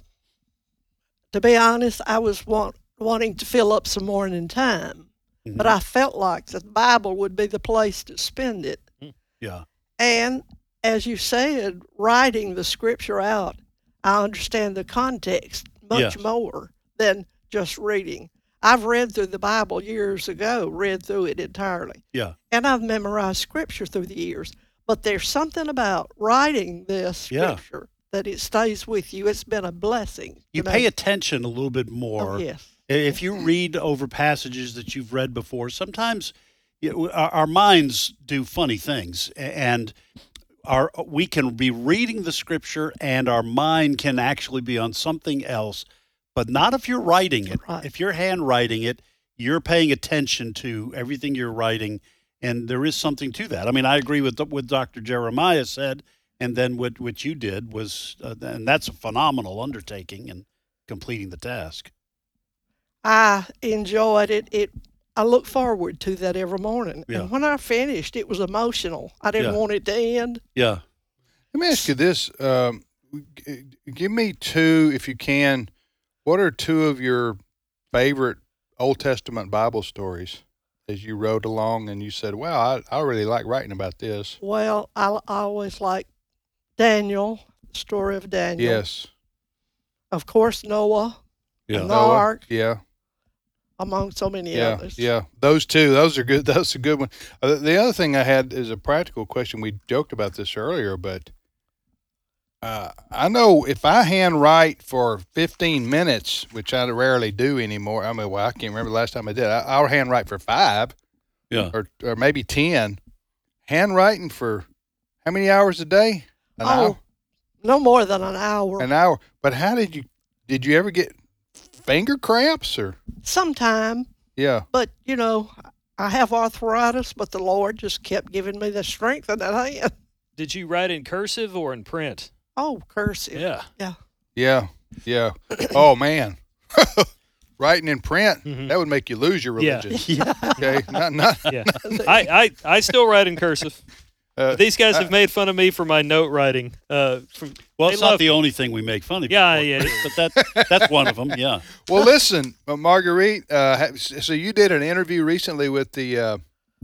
to be honest, I was want, wanting to fill up some morning time, Mhm. but I felt like the Bible would be the place to spend it. Yeah. And as you said, writing the scripture out, I understand the context much Yes. more than just reading. I've read through the Bible years ago, read through it entirely, Yeah. and I've memorized scripture through the years. But there's something about writing this Yeah. scripture that it stays with you. It's been a blessing. You to pay me. attention a little bit more. Oh, yes. If you read over passages that you've read before, sometimes you know, our, our minds do funny things, and our we can be reading the scripture, and our mind can actually be on something else, but not if you're writing it. Right. If you're handwriting it, you're paying attention to everything you're writing, and there is something to that. I mean, I agree with what Doctor Jeremiah said, and then what, what you did was, uh, and that's a phenomenal undertaking in completing the task. I enjoyed it. It I look forward to that every morning. Yeah. And when I finished, it was emotional. I didn't Yeah. want it to end. Yeah. Let me ask you this. Um, g- give me two, if you can. What are two of your favorite Old Testament Bible stories as you rode along, and you said, "Well, I, I really like writing about this." Well, I, I always like Daniel, the story of Daniel. Yes. Of course, Noah, Yeah. and the Noah, ark, Yeah. among so many Yeah. others. Yeah. Those two. Those are good. That's a good one. Uh, the other thing I had is a practical question. We joked about this earlier, but uh, I know if I handwrite for fifteen minutes, which I rarely do anymore. I mean, well, I can't remember the last time I did. I, I'll handwrite for five. Yeah. Or or maybe ten. Handwriting for how many hours a day? An oh, hour. no more than an hour. An hour. But how did you? Did you ever get finger cramps or? Sometime, Yeah. but you know, I have arthritis, but the Lord just kept giving me the strength in that hand. Did you write in cursive or in print? Oh, cursive. Yeah. Yeah. Yeah. Yeah. Oh man. Writing in print, Mhm. that would make you lose your Yeah. religion. Okay. Not not Yeah. I, I, I still write in cursive. uh, These guys have uh, made fun of me for my note writing. Uh, from, Well, they it's love- not the only thing we make fun of. you Yeah, for, yeah. But that that's one of them. Yeah. Well, listen, uh, Marguerite. Uh, ha- so you did an interview recently with the uh,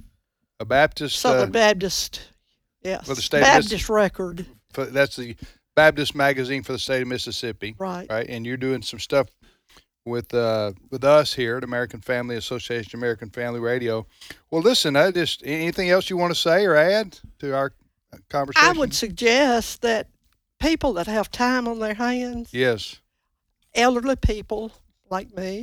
a Baptist. Southern Uh, Baptist. Yes. For the state of Baptist Miss- Record. for, that's the Baptist magazine for the state of Mississippi. Right. Right. And you're doing some stuff with uh, with us here at American Family Association, American Family Radio. Well, listen, I just anything else you want to say or add to our conversation? I would suggest that people that have time on their hands, Yes. elderly people like me,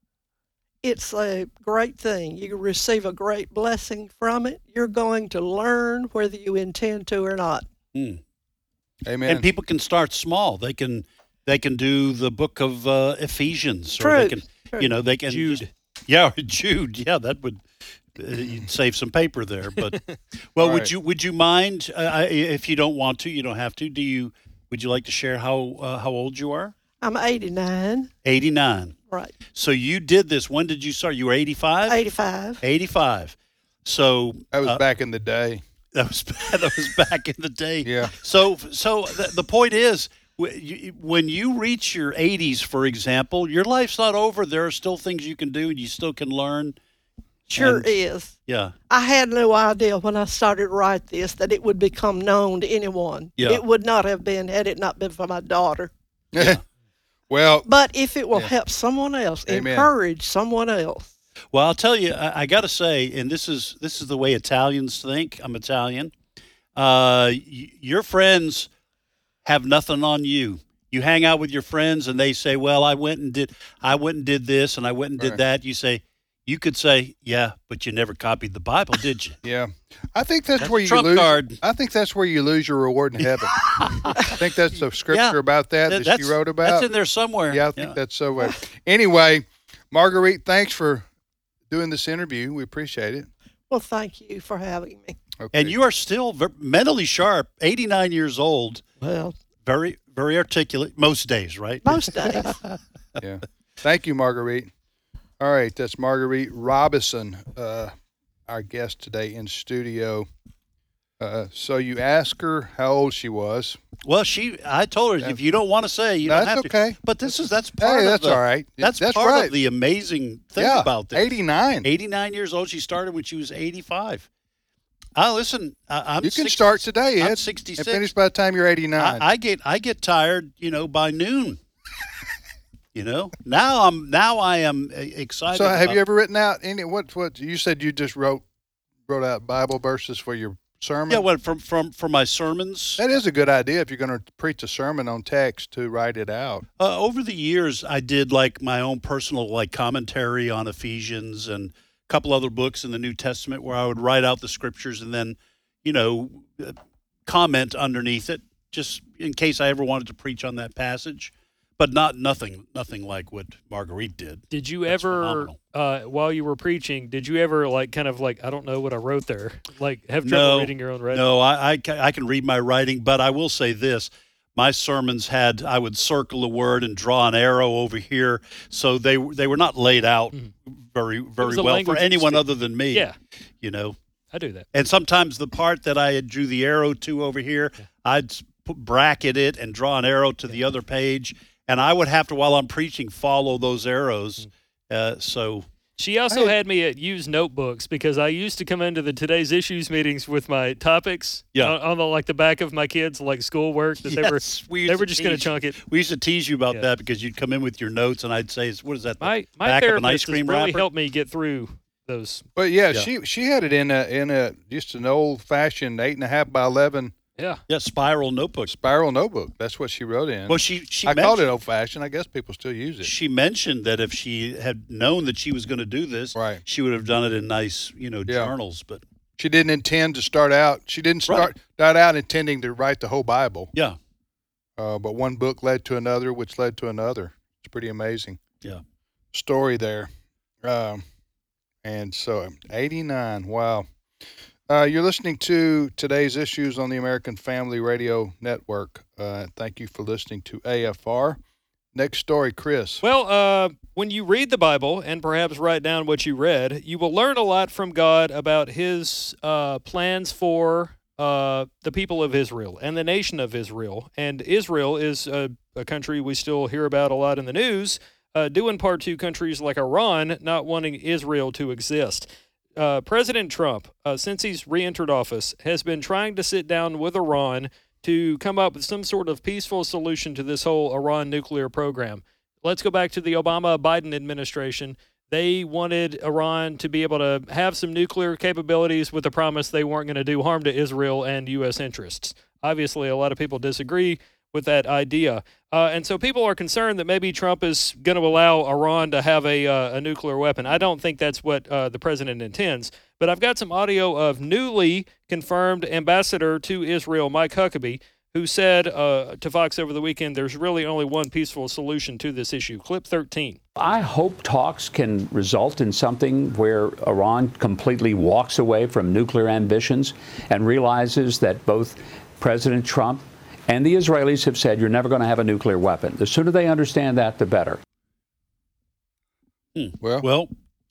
it's a great thing. You receive a great blessing from it. You're going to learn whether you intend to or not. Mm. Amen. And people can start small. They can they can do the book of uh, Ephesians. True. Or they can, True. you know, they can Jude. Yeah, or Jude. Yeah, that would uh, you'd save some paper there. But well, All would right. you would you mind uh, I- if you don't want to? You don't have to. Do you? Would you like to share how uh, how old you are? I'm eighty-nine. eighty-nine. Right. So you did this. When did you start? You were eighty-five. eighty-five. eighty-five. So That was uh, back in the day. That was that was back in the day. Yeah. So so the, the point is, wh- you- when you reach your eighties, for example, your life's not over. There are still things you can do, and you still can learn. Sure And- is. Yeah. I had no idea when I started to write this that it would become known to anyone. Yeah. It would not have been had it not been for my daughter. Well, But if it will Yeah. help someone else, Amen. encourage someone else. Well, I'll tell you, I, I got to say, and this is this is the way Italians think. I'm Italian. Uh, y- your friends have nothing on you. You hang out with your friends, and they say, "Well, I went and did, I went and did this, and I went and did Right. that." You say, you could say, "Yeah, but you never copied the Bible, did you?" yeah. I think that's, That's where a you trump lose. card. I think that's where you lose your reward in heaven. I think that's the scripture Yeah. about that that, that's, she wrote about. That's in there somewhere. Yeah, I think that's so. Uh, anyway, Marguerite, thanks for doing this interview. We appreciate it. Well, thank you for having me. Okay. And you are still ver- mentally sharp, eighty-nine years old, Well, very, very articulate most days, right? most days. Yeah. Thank you, Marguerite. All right, that's Marguerite Robison, uh, our guest today in studio. Uh, so you asked her how old she was. Well, she, I told her if you don't want to say, you No, don't that's have okay. to. But this is that's part Hey, of that's the, all right. That's, That's part right. of the amazing thing yeah, about this. eighty-nine. eighty-nine years old. She started when she was eighty-five. Ah, listen, I, I'm You can six- start today, Ed, I'm sixty-six. and finish by the time you're eighty-nine. I, I get I get tired, you know, by noon. You know, now I'm now I am uh, excited. so have about- you ever written out any, what, what, you said you just wrote, wrote out Bible verses for your sermon? Yeah, well, from from from my sermons. That is a good idea if you're going to preach a sermon on text to write it out. Uh, over the years, I did like my own personal like commentary on Ephesians and a couple other books in the New Testament where I would write out the scriptures and then, you know, uh, comment underneath it just in case I ever wanted to preach on that passage. But not nothing nothing like what Marguerite did. Did you That's ever, phenomenal. uh, while you were preaching, did you ever like kind of like I don't know what I wrote there, like have trouble No, reading your own writing? No, I, I, ca- I can read my writing, but I will say this. My sermons had, I would circle a word and draw an arrow over here. So they they were not laid out very, very was a well for language anyone stu- other than me. Yeah. You know, I do that. and sometimes the part that I had drew the arrow to over here, I'd s- put, bracket it and draw an arrow to the other page. And I would have to, while I'm preaching, follow those arrows Uh, so She also had me at use notebooks because I used to come into the Today's Issues meetings with my topics Yeah. on, on the like the back of my kids' like schoolwork that Yes, they were we used they were to just going to tease- chunk it. We used to tease you about Yeah. that because you'd come in with your notes, and I'd say, "What is that? The My my back of an therapist ice cream has really wrapper?" helped me get through those. But yeah, Yeah. she she had it in a in a just an old fashioned eight and a half by eleven Yeah. Yeah, spiral notebook. spiral notebook. That's what she wrote in. Well, she she I called it mentioned- old fashioned. I guess people still use it. She mentioned that if she had known that she was going to do this, Right. she would have done it in nice, you know, Yeah. journals. But She didn't intend to start out. She didn't start Right. start out intending to write the whole Bible. yeah, Uh, but one book led to another, which led to another. It's pretty amazing yeah. story there. Um, and so eighty-nine. Wow. Uh, you're listening to Today's Issues on the American Family Radio Network. Uh, thank you for listening to A F R. Next story, Chris. Well, uh, when you read the Bible and perhaps write down what you read, you will learn a lot from God about His uh, plans for uh, the people of Israel and the nation of Israel. And Israel is a, a country we still hear about a lot in the news, uh, due in part to countries like Iran not wanting Israel to exist. Uh, President Trump, uh, since he's re-entered office, has been trying to sit down with Iran to come up with some sort of peaceful solution to this whole Iran nuclear program. Let's go back to the Obama-Biden administration. They wanted Iran to be able to have some nuclear capabilities with the promise they weren't going to do harm to Israel and U S interests. Obviously, a lot of people disagree with that idea. Uh, and so people are concerned that maybe Trump is going to allow Iran to have a, uh, a nuclear weapon. I don't think that's what uh, the president intends. But I've got some audio of newly confirmed ambassador to Israel, Mike Huckabee, who said uh, to Fox over the weekend there's really only one peaceful solution to this issue. Clip thirteen. I hope talks can result in something where Iran completely walks away from nuclear ambitions and realizes that both President Trump and the Israelis have said you're never going to have a nuclear weapon. The sooner they understand that, the better. Hmm. Well, Well,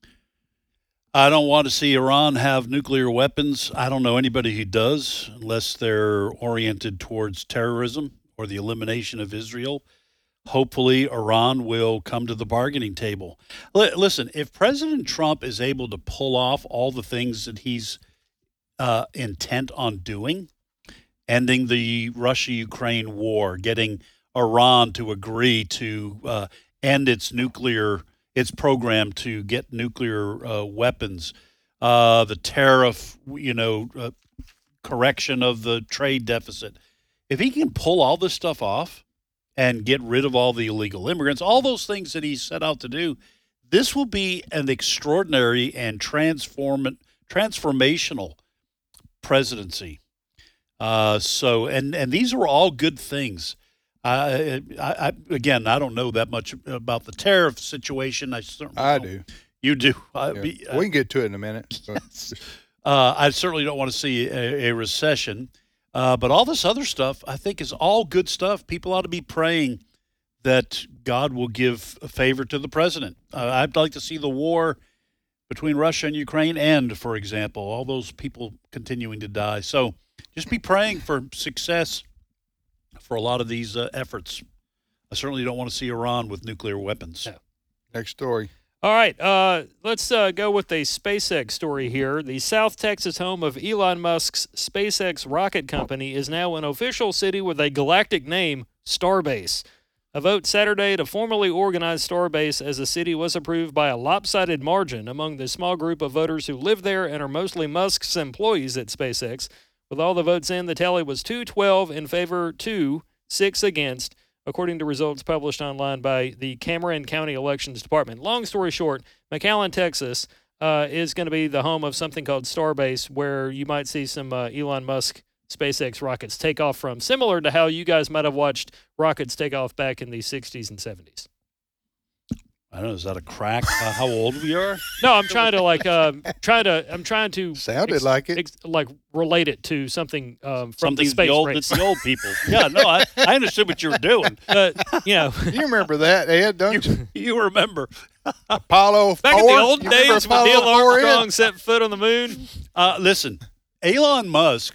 I don't want to see Iran have nuclear weapons. I don't know anybody who does, unless they're oriented towards terrorism or the elimination of Israel. Hopefully, Iran will come to the bargaining table. L- listen, if President Trump is able to pull off all the things that he's uh, intent on doing, ending the Russia-Ukraine war, getting Iran to agree to uh, end its nuclear, its program to get nuclear uh, weapons, uh, the tariff, you know, uh, correction of the trade deficit. If he can pull all this stuff off and get rid of all the illegal immigrants, all those things that he set out to do, this will be an extraordinary and transform transformational presidency. Uh, so, and, and these are all good things. Uh, I, I, again, I don't know that much about the tariff situation. I certainly I don't. do. You do. I, Yeah. be, we can get to it in a minute. but- uh, I certainly don't want to see a, a recession. Uh, but all this other stuff, I think, is all good stuff. People ought to be praying that God will give a favor to the president. Uh, I'd like to see the war between Russia and Ukraine end, for example, all those people continuing to die. So just be praying for success for a lot of these uh, efforts. I certainly don't want to see Iran with nuclear weapons. Yeah. Next story. All right, uh, let's uh, go with a SpaceX story here. The South Texas home of Elon Musk's SpaceX rocket company is now an official city with a galactic name, Starbase. A vote Saturday to formally organize Starbase as a city was approved by a lopsided margin among the small group of voters who live there and are mostly Musk's employees at SpaceX. With all the votes in, the tally was two twelve in favor, two, six against, according to results published online by the Cameron County Elections Department. Long story short, McAllen, Texas, uh, is going to be the home of something called Starbase, where you might see some uh, Elon Musk SpaceX rockets take off from, similar to how you guys might have watched rockets take off back in the sixties and seventies. I don't know. Is that a crack? Uh, how old we are? No, I'm trying to like uh, try to. I'm trying to Sounded ex- like it. ex- like relate it to something um, from Something the space the old, race. it's the old people. Yeah, no, I, I understood what you were doing. But you know, You remember that, Ed, don't you? You, you remember. Apollo back in four? the old You remember days when Apollo Neil four, Ed? Armstrong set foot on the moon. Uh, listen, Elon Musk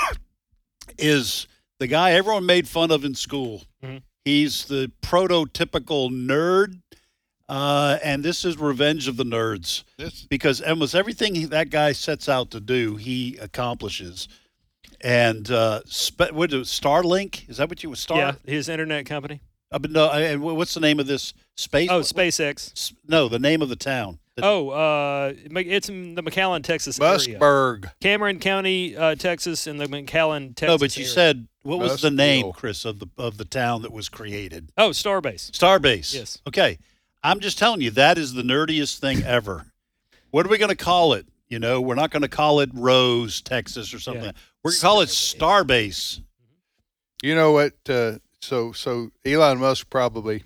is the guy everyone made fun of in school. Mhm. He's the prototypical nerd. Uh, and this is Revenge of the Nerds. This- because almost everything he- that guy sets out to do, he accomplishes. And uh, spe- what is it, Starlink? Is that what you was Star? Yeah, his internet company. Uh, but no, and what's the name of this space? Oh, what- SpaceX. s- No, the name of the town. The- Oh, uh, it's in the McAllen, Texas area. Musburg. Cameron County, uh, Texas, and the McAllen, Texas. no, but you area. said what was the name, Mustville. Chris, of the of the town that was created? Oh, Starbase. Starbase. Yes. Okay. I'm just telling you, that is the nerdiest thing ever. What are we going to call it? You know, we're not going to call it Rose, Texas or something. Yeah. We're going to call it Starbase. You know what? Uh, so so Elon Musk probably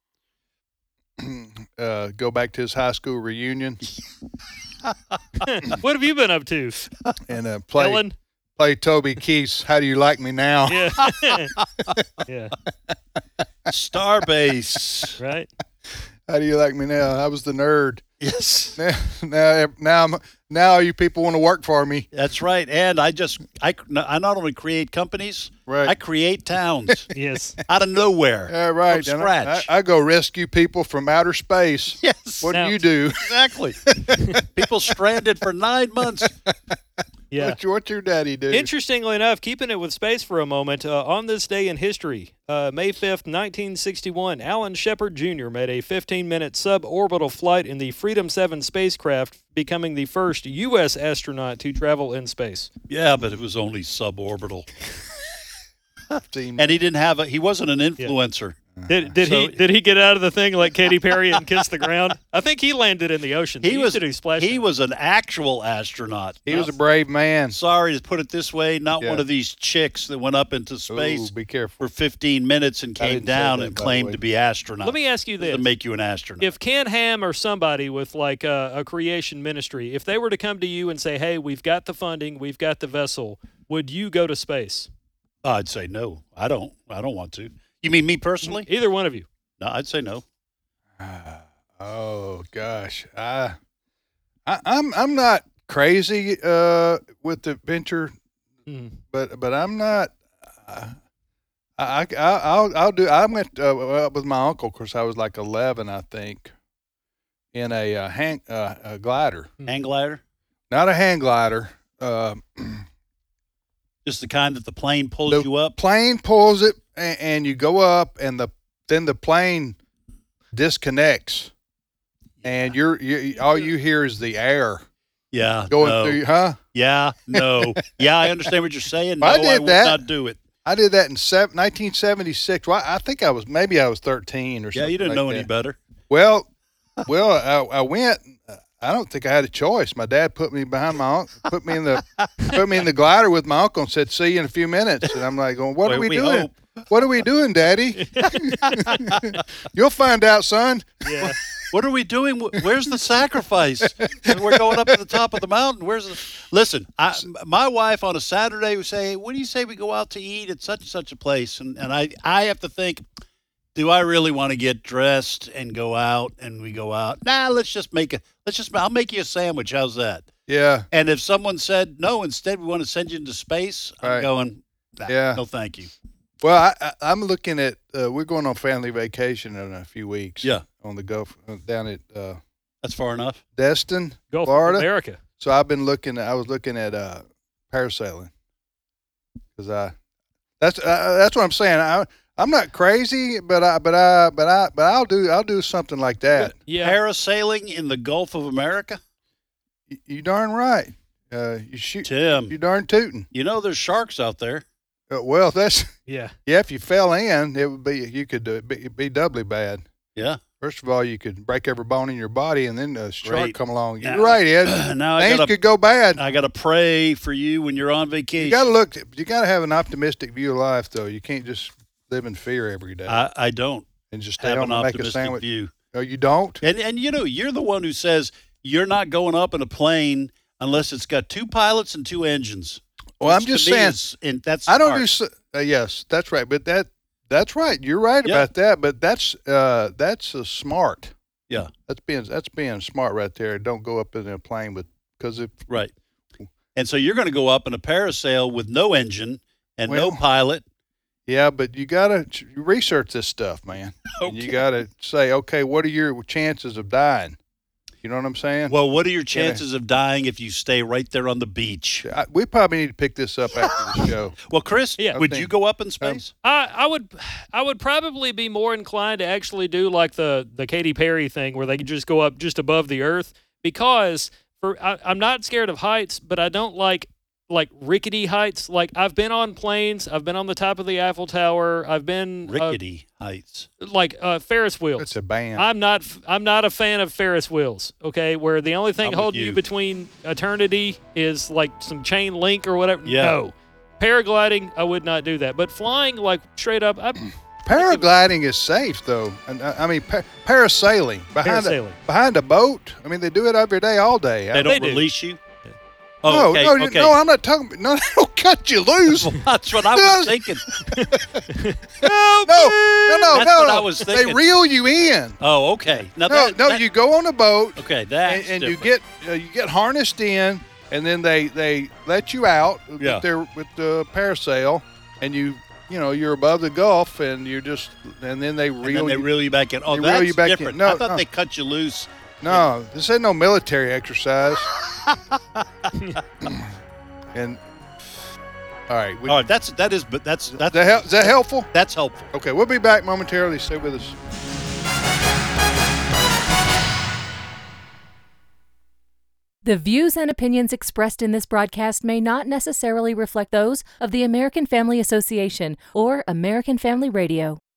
uh, go back to his high school reunion What have you been up to? and uh, play Ellen? play Toby Keith's "How Do You Like Me Now?" Yeah. Yeah. Starbase. Right. How do you like me now? I was the nerd. Yes. Now, now, now, I'm, now you people want to work for me. That's right. And I just, I, I not only create companies, Right. I create towns Yes. out of nowhere. Yeah, right. From And I, scratch. I, I go rescue people from outer space. Yes. What Now- do you do? Exactly. People stranded for nine months. Yeah. What, what your daddy do? Interestingly enough, keeping it with space for a moment, uh, on this day in history, uh, May fifth, nineteen sixty-one, Alan Shepard Junior made a fifteen-minute suborbital flight in the Freedom seven spacecraft, becoming the first U S astronaut to travel in space. Yeah, but it was only suborbital. Team. And he didn't have a, he wasn't an influencer. Did, did So- he did he get out of the thing like Katy Perry and kiss the ground? I think he landed in the ocean. He used was to do splash he downs. was an actual astronaut. He was a brave man. Sorry to put it this way, not Yeah. one of these chicks that went up into space Ooh, be careful. for fifteen minutes and I came didn't say down that, and by the claimed way. to be astronaut. Let me ask you this. To make you an astronaut. If Ken Ham or somebody with like a, a creation ministry, if they were to come to you and say, "Hey, we've got the funding, we've got the vessel," would you go to space? I'd say no. I don't. I don't want to. You mean me personally? Either one of you. No, I'd say no. Oh gosh, I, I I'm I'm not crazy uh, with the venture, Mm. but but I'm not. Uh, I, I I'll I'll do. I went uh, with my uncle. Of course, I was like eleven, I think, in a uh, hang uh, a glider, Hang glider, not a hang glider. Uh, just the kind that the plane pulls the you up. plane pulls it, and, and you go up, and the then the plane disconnects, and you're you all you hear is the air Yeah. going no. through. Huh? Yeah. No. yeah, I understand what you're saying. No, I I, did would that. not do it. I did that in seven, nineteen seventy-six. Well, I think I was maybe I was thirteen or something. Yeah, you didn't like know that. any better. Well, well, I, I went. I don't think I had a choice. My dad put me behind my uncle, put me in the put me in the glider with my uncle and said, "See you in a few minutes." And I'm like, going, "What Well, are we, we doing? hope. What are we doing, Daddy?" You'll find out, son. Yeah. What are we doing? Wh- Where's the sacrifice? We're going up to the top of the mountain. Where's the? Listen, I, my wife on a Saturday would say, "What do you say we go out to eat at such and such a place?" And and I I have to think, do I really want to get dressed and go out? And we go out. Nah, let's just make a. Let's just. I'll make you a sandwich. How's that? Yeah. And if someone said no, instead we want to send you into space, I'm Right. going. Nah, Yeah. No, thank you. Well, I, I, I'm looking at. Uh, we're going on family vacation in a few weeks. Yeah. On the Gulf, uh, down at uh, That's far enough. Destin, Gulf Florida. of America. So I've been looking. I was looking at uh, parasailing because I. That's uh, that's what I'm saying. I I'm not crazy, but I but I but I but I'll do I'll do something like that. Yeah. Parasailing in the Gulf of America. You, you darn right. Uh, you shoot. Tim, You darn tootin'. you know there's sharks out there. Uh, well, that's Yeah. yeah. If you fell in, it would be you could uh, be, be doubly bad. Yeah. First of all, you could break every bone in your body, and then a shark Right. come along. You're Now- right, Ed. now I Things gotta, could go bad. I gotta pray for you when you're on vacation. You got to look. You got to have an optimistic view of life, though. You can't just live in fear every day I, I don't and just stay have home an and make a optimistic sandwich. view. Oh, you don't? And and you know you're the one who says you're not going up in a plane unless it's got two pilots and two engines. Well, I'm Which just to me saying. is- and that's I don't smart. do. s- Uh, yes, that's right. But that that's right. You're right Yeah. about that. But that's uh, that's uh, smart. Yeah. That's being that's being smart right there. Don't go up in a plane with because if Right. And so you're going to go up in a parasail with no engine and no Well, pilot. Yeah, but you gotta research this stuff, man. Okay. You gotta say, okay, what are your chances of dying? You know what I'm saying? Well, what are your chances of dying if you stay right there on the beach? I, we probably need to pick this up after the show. Well, Chris, Yeah. would Okay. you go up in space? I, I would I would probably be more inclined to actually do like the the Katy Perry thing where they could just go up just above the earth, because for I, I'm not scared of heights, but I don't like like rickety heights. Like I've been on planes, I've been on the top of the Eiffel Tower, I've been uh, Rickety heights. like uh, Ferris wheels. It's a band. I'm not I'm not a fan of Ferris wheels, okay, where the only thing I'm with holding you. you. between eternity is like some chain link or whatever. Yeah. No. Paragliding, I would not do that. But flying like straight up, I, Paragliding is safe, though. And uh, I mean, pa- parasailing behind Parasailing. A, behind a boat. I mean, they do it every day, all day. They I- don't They do. release you? no, Oh, okay, no, you- okay. no, I'm not talking. No, they don't cut you loose. no, That's what I was thinking. no, no, no, That's no. what I was They thinking. reel you in. Oh, okay. Now No, that, no, that- you go on a boat. Okay, and, that's and you different. get uh, you get harnessed in, and then they they let you out Yeah. with their with the parasail, and you you know you're above the Gulf, and you just and then they And reel then they you. reel you back in. Oh, they reel that's you back in. different. No, I thought no. they cut you loose. No, this ain't no military exercise. and all right, we, All right, that's that is, but that's that's is, that hel- is that helpful? that's helpful. Okay, we'll be back momentarily. Stay with us. The views and opinions expressed in this broadcast may not necessarily reflect those of the American Family Association or American Family Radio.